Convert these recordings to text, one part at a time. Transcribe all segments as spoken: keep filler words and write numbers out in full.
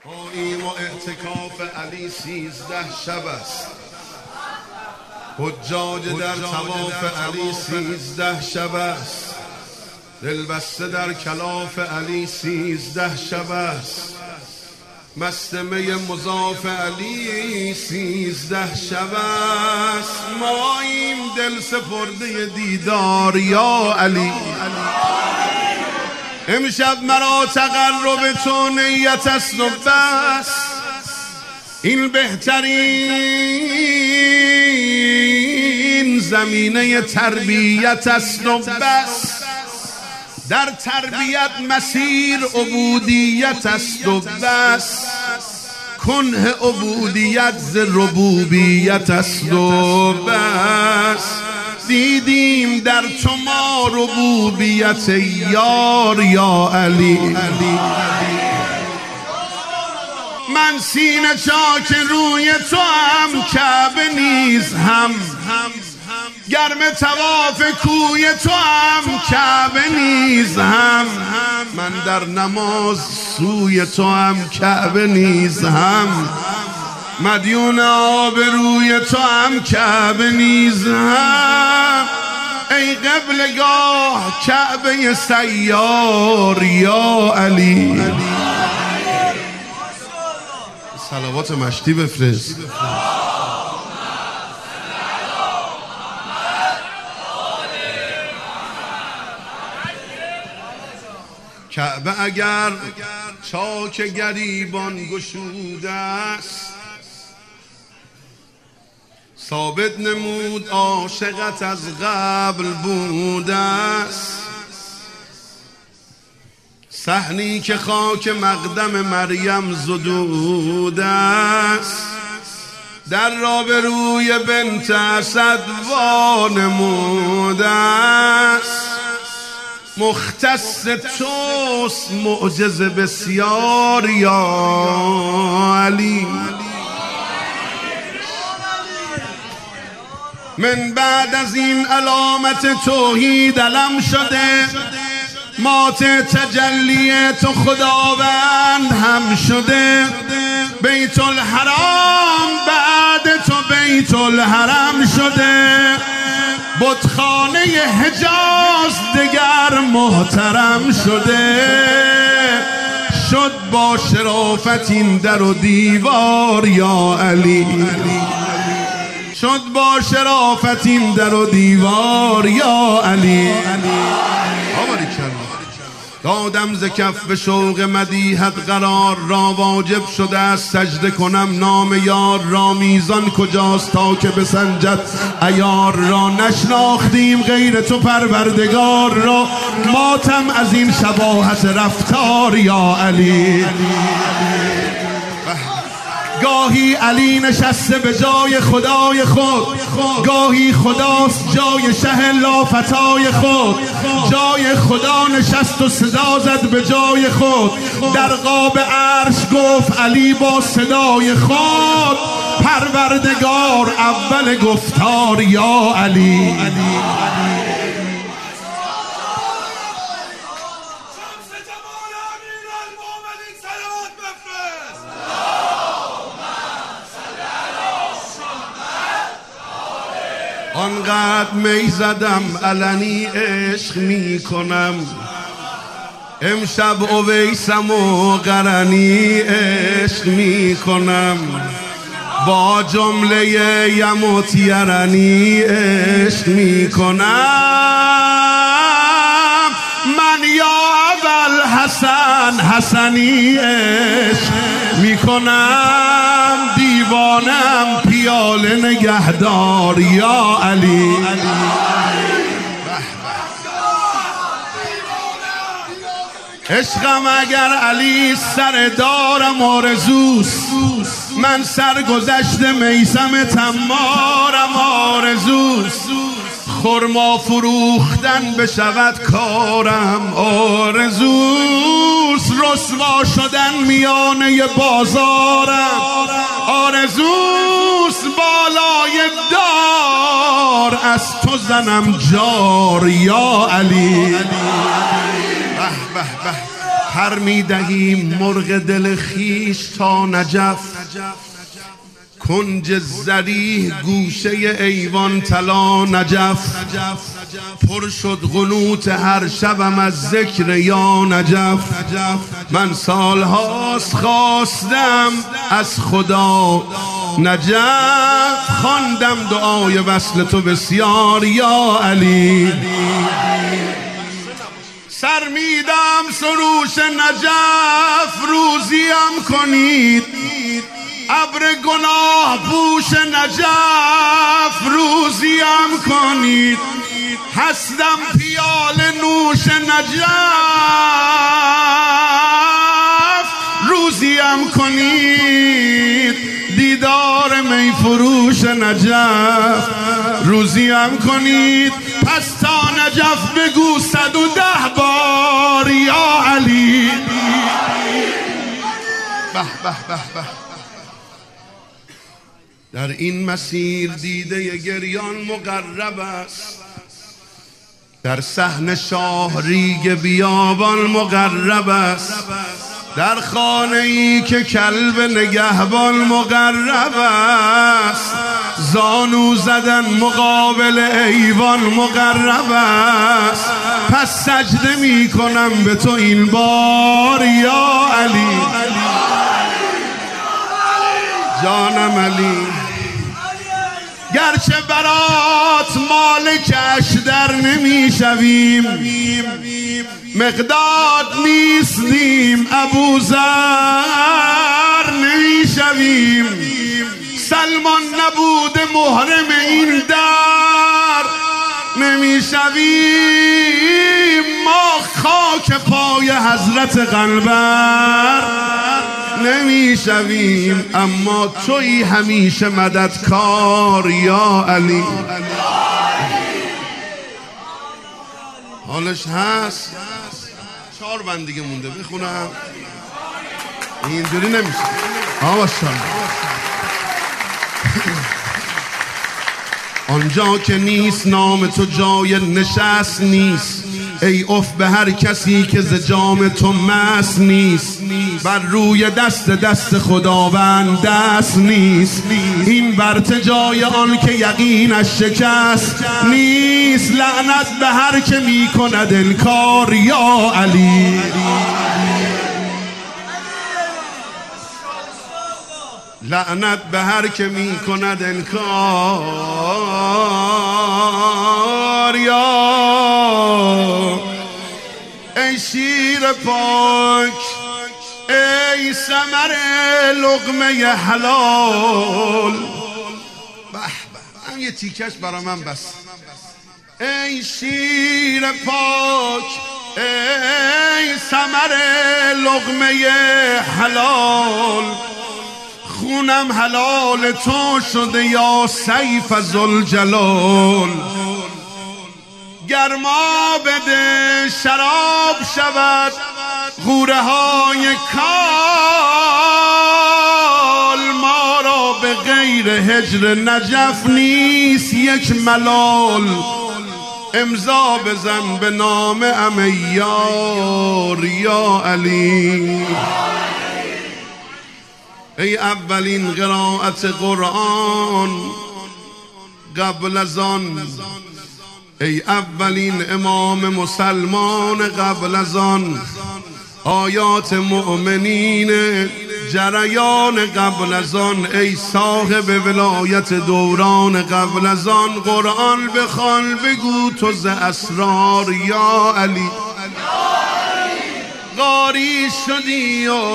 قاییم و اعتکاف علی سیزده شب است. حجاج در طواف علی سیزده شب است. دلبسته در کلاف علی سیزده شب است. مستمه مضاف علی سیزده شب است. ماییم دل سپرده دیدار یا علی. امشب مرا تقرب تو نیت است و بس. این بهترین زمینه تربیت است و بس. در تربیت مسیر عبودیت است و بس. کنه عبودیت ز ربوبیت است و بس. دیدیم در تو ما ربوبیت یار یا علی. من سینه چاک روی تو هم کعبه نیز هم. گرم طواف کوی تو هم کعبه نیز هم. من در نماز سوی تو هم کعبه نیز هم. مدیون آبروی تو هم کعبه نیز هم. ای قبلگاه کعبه سیار یا علی. صلوات مشتی بفرست. کعبه اگر چاک گریبان گشوده است. ثابت نمود عاشقت از قبل بوده است. صحنی که خاک مقدم مریم زدوده است. در را به روی بنت اسد وانموده است. مختص توست معجزه بسیار یا علی. من بعد از این علامت توحید علم شده. مات تجلی تو خداوند هم شده. بیت الحرام بعد تو بیت الحرم شده. بتخانه حجاز دگر محترم شده. شد با شرافت این در و دیوار یا علی. شد با شرافت این در و دیوار یا علی. دادم ز کف به شوق مدیحت قرار را. واجب شده است سجده کنم نام یار را. میزان کجاست تا که بسنجد عیار را. نشناختیم غیر تو پروردگار را. ماتم از این شباهت رفتار یا علی. گاهی علی نشسته به جای خدای خود. گاهی خداست جای شه لافتای خود. جای خدا نشست و صدا زد به جای خود. در قاب عرش گفت علی با صدای خود. پروردگار اول گفتار یا علی. آنقدر می زدم علنی عشق می کنم. امشب اویسم و قرنی عشق می کنم. با جمله یموت یرنی عشق می کنم. من یا اول حسن حسنی عشق می کنم. دیوانم پیاله نگهدار یا علی. عشقم اگر علی سر دارم آرزوست. من سرگذشت میثم تمارم آرزوست. خرما فروختن بشود کارم آرزوست. رسوا شدن میانه بازارم آرزوست. بالای دار از تو زنم جار یا علی. به به به پر میدهیم مرغ دل خیش تا نجف، کنج زریح گوشه ایوان طلا نجف، پر شد قنوت هر شبم از ذکر یا نجف. من سالهاست خواستم از خدا نجف، خواندم دعای وصل تو بسیار یا علی. سر میدم سروش نجف روزیم کنید، ابر گناه پوش نجف روزیم کنید، هستم پیال نوش نجف روزیم کنید، دیدار می فروش نجف روزیم کنید. پس تا نجف بگو صد و ده بار یا علی. به به به به. در این مسیر دیده گریان مقرب است، در صحن شاهریگ بیابان مقرب است، در خانه ای که کلب نگهبان مقرب است، زانو زدن مقابل ایوان مقرب است. پس سجده می کنم به تو این بار یا علی. جانم علی، گرچه برات مالکش در نمی شویم، مقداد نیستیم ابوذر نمی شویم، سلمان نبوده محرم این در نمی شویم، ما خاک پای حضرت قنبر نمی شویم، اما تویی همیشه مددکار یا علی. حالش هست؟ چهار بند دیگه مونده بخونم، اینجوری نمیشه. آواشان آنجا که نیست نام تو جای نشست نیست، ای اف به هر کسی که ز جام تو مست نیست، بر روی دست دست خداوند دست نیست، این برت جای آن که یقینش شکست نیست، لعنت به هر که می کند انکار یا علی. لعنت به هر که می کند انکار یا. ای شیر پاک، ای ثمر لقمه حلال، به به هم یه تیکش برا من بس. ای شیر پاک، ای ثمر لقمه حلال، خونم حلال تو شده یا سیف ذوالجلال، گرما بده شراب شود غوره های کال، ما را به غیر هجر نجف نیست یک ملال، امضا بزن به نام امیار یا علی. ای اولین قرائت قرآن قبل از آن، ای اولین امام مسلمان قبل از آن، آیات مؤمنین جریان قبل از آن، ای صاحب ولایت دوران قبل از آن، قرآن بخوان بگو تو ز اسرار یا علی. غاری شدی و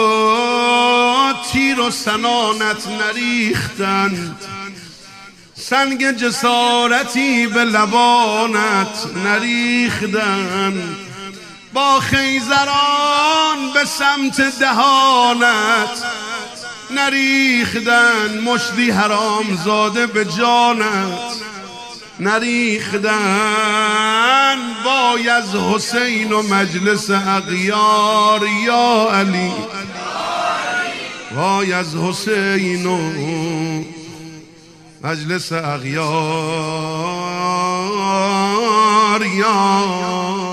تیر و سنانت نریختند، سنگ جسارتی به لبانت نریختند، با خیزران به سمت دهانت نریختند، مشتی حرام زاده به جانت نریختن، وای از حسین و مجلس اغیار یا علی. وای از حسین و مجلس اغیار یا